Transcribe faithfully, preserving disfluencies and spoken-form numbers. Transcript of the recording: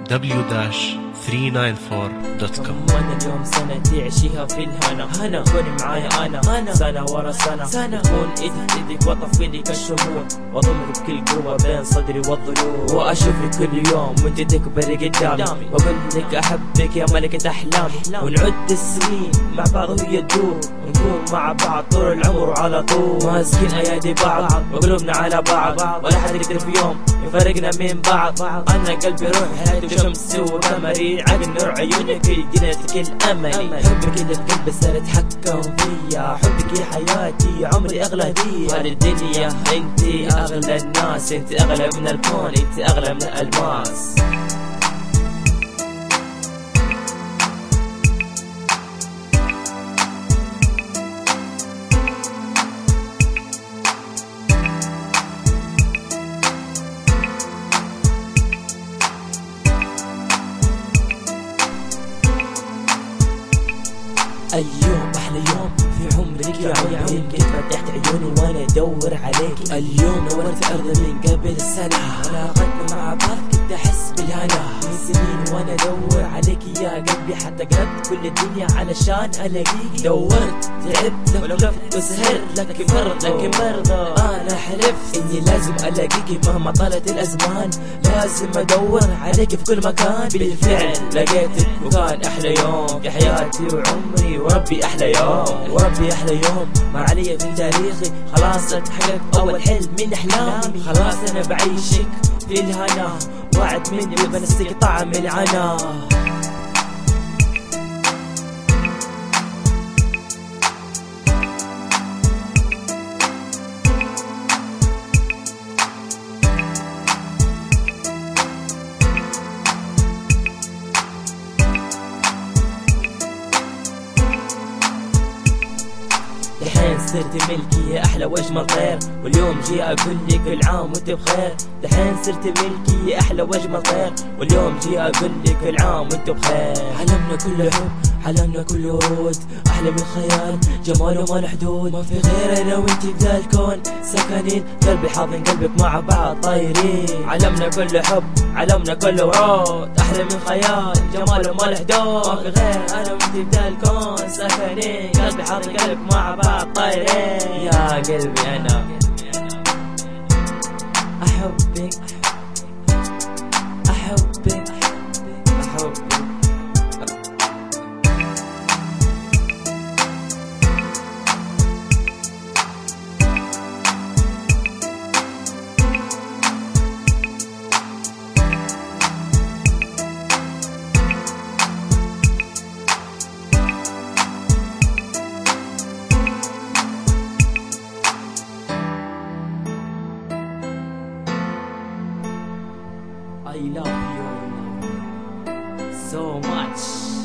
دبليو ثري ناين فور دوت كوم. أنا اليوم سنتي عشيها في الهنا هنا كوني معايا أنا, أنا سنة ورا سنة سنة كون إيدي في إيدك وأطفي لك الشموع وأضمك بكل قوة بين صدري والضلوع وأشوفك كل يوم وأنت تكبري قدامي وأقول لك أحبك يا ملكة أحلامي ونعد السنين مع بعض وهي تدور ونكون مع بعض طول العمر وعلى طول ماسكين أيادي بعض وقلوبنا على بعض ولا حد يقدر في يوم يفرقنا من بعض. أنا قلبي روحي حياتي وشمسي وقمري عقل نور عيونك جنتك الأملي حبك اللي في قلبي صار يتحكم فيا حبك يا حياتي عمري أغلى هدية هالدنيا انت أغلى الناس انت أغلى من الكون انت أغلى من الألماس. اليوم أحلى يوم في عمرك يا عمري يمكن فتحت عيوني وأنا أدور عليك اليوم نورت أرضي من قبل السنة علاقتنا مع بعض كنت أحس بالهنا من سنين وأنا أدور عليك يا قلبي حتى قلبت كل الدنيا علشان ألاقيك دورت تعبت لفلفت وسهرت لكن برضه لكن برضه أنا حلفت إني لازم ألاقيك مهما طالت الأزمان لازم أدور عليك في كل مكان بالفعل لقيتك وكان أحلى يوم في حياتي وعمري وربي أحلى يوم وربي أحلى يوم مر علي في تاريخي خلاص اتحقق أول حلم من أحلامي خلاص أنا بعيشك في الهنا وعد مني بنسيك طعم العنا. دحين صرت ملكي يا أحلى وأجمل طير واليوم جي أقول لك كل عام وأنت بخير دحين صرت ملكي يا أحلى وأجمل طير واليوم جي أقول لك كل عام وأنت بخير. عالمنا كله حب عالمنا كله ورود أحلى من خيال جماله ما له حدود ما في غير أنا وأنت بذا الكون سكنين قلبي حاضن قلبك مع بعض طايرين عالمنا كله حب عالمنا كله ورود أحلى من خيال جماله ما له حدود ما في غير أنا وأنت بذا الكون سكنين قلبي حاضن قلبك مع بعض طايرين يا قلبي أنا أحبك أحبك أحبك I love you so much.